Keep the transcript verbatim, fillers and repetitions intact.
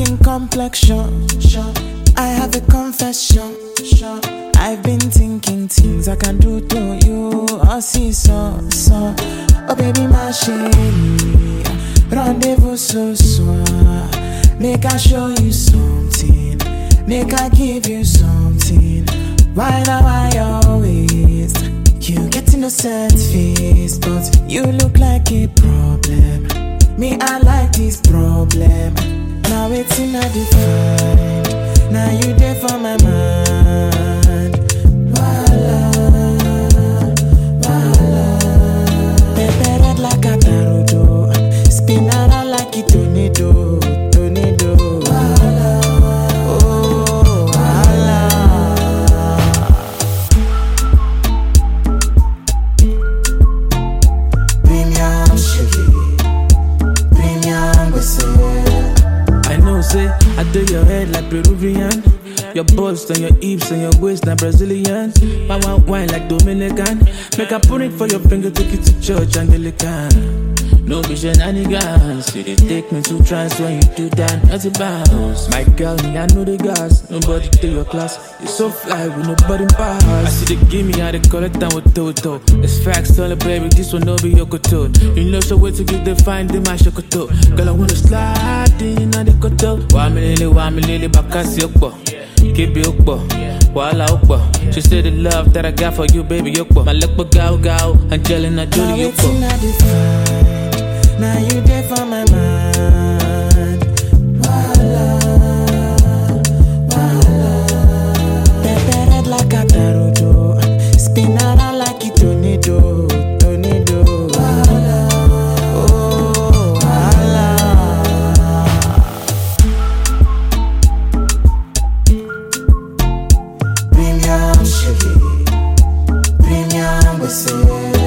skin complexion. I have a confession. I've been thinking things I can do to you. Oh, see, so, so. Oh, baby, my chérie. Rendezvous ce soir. Make I show you something. Make I give you something. Why now I always you get innocent face, but you look like a problem. Me, I like this problem. Now it's in a define. Now you there for my mind. Voila, voila. Pepe red like a tarudo. Spin around like a tornado, tornado. Voila, oh, voila. Premium sugar, premium whistle. I know, say, I do your head like Peruvian. Your bust and your hips and your waist like Brazilian. My one wine like Dominican. Make a put it for your finger, take it to church Anglican. No be shenanigans. You dey take me to trance when you do that, not a bounce. My girl, me, I know the gas. Nobody take your class. You so fly with nobody pass. I see they give me how they call it down with Toto. It's facts, tell it, baby, this one no be your koto. You know, so wait to get the find the my shokoto. Girl, I wanna slide in on the koto. One million, one million, bakas yokbo. Keep it ukbo. Wala ukbo. She said the love that I got for you, baby, yokbo. My luck, but go, go. Angelina Jolie, yokbo. Now you there for my mind. Voila, voila. Pepe red like a tarudo. Spin around like a tornado, tornado. Voila, oh, voila. Premium sugar, premium whistle.